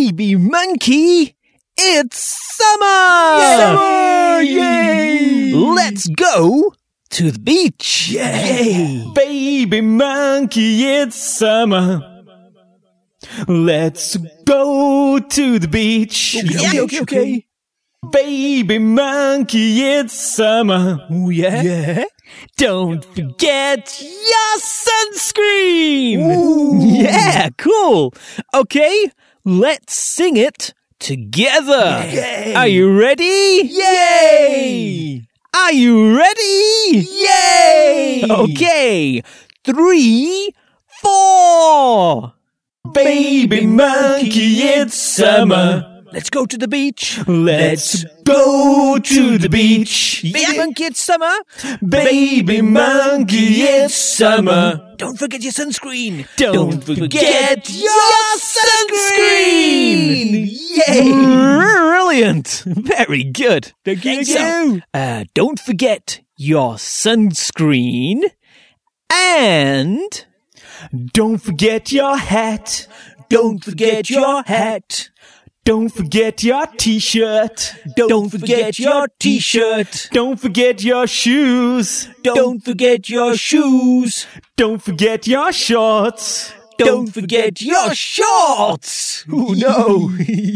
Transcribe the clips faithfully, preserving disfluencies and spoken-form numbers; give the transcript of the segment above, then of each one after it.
Baby monkey, it's summer! Summer! Yay! Let's go to the beach! Yay! Baby monkey, it's summer. Let's go to the beach. Okay, okay, okay. Baby monkey, it's summer. Oh, yeah? Yeah? Don't forget your sunscreen! Ooh. Yeah, cool. Okay, let's sing it together. Yay. Are you ready? Yay! Are you ready? Yay! Okay, three, four. Baby monkey, it's summer. Let's go to the beach. Let's go to the beach. Baby monkey, it's summer. Baby monkey, it's summer. Don't forget your sunscreen. Don't forget your sunscreen. Yay! Brilliant. Very good. Thank you. So, uh, don't forget your sunscreen. And Don't forget your hat. don't forget your hat. Don't forget your t-shirt. Don't forget your t-shirt. Don't forget your shoes. Don't forget your shoes. Don't forget your shorts. Don't forget your shorts. Oh no.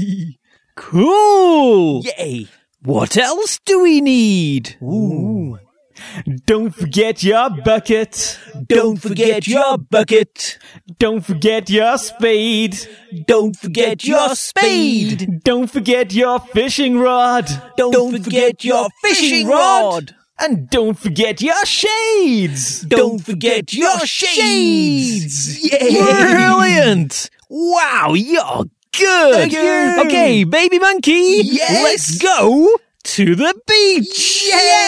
Cool. Yay. What else do we need? Ooh. Don't forget your bucket. Don't forget your bucket. Don't forget your spade. Don't forget your spade. Don't forget your fishing rod. Don't forget your fishing rod. And don't forget your shades. Don't forget your shades. Yay. Brilliant. Wow, you're good. Thank you. Okay, baby monkey. Yes. Let's go to the beach. Yay!